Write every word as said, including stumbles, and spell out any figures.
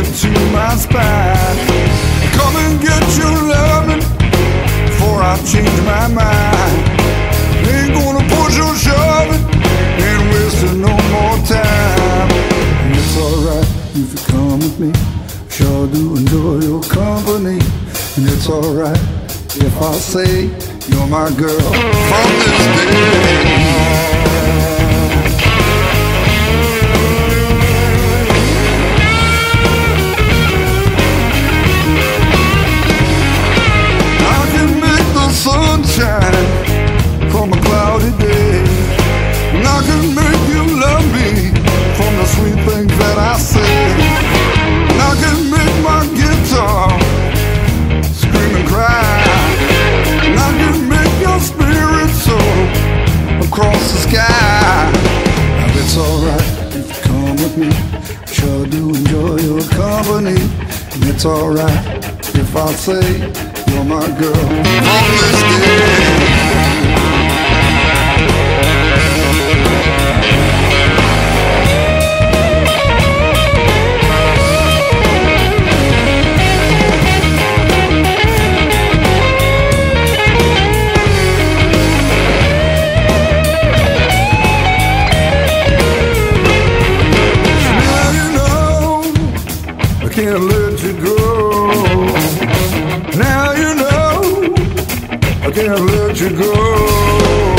to my spine. Come and get your loving before I change my mind. Ain't gonna push or shove it, ain't wasting no more time. And it's alright if you come with me, sure do enjoy your company. And it's alright if I say you're my girl from this day. Sunshine from a cloudy day, and I can make you love me from the sweet things that I say. And I can make my guitar scream and cry, and I can make your spirit soar across the sky. Now it's alright if you come with me, sure do enjoy your company. And it's alright if I say you're my girl from this day. Now you know I can't let you go. Now you know I can't let you go.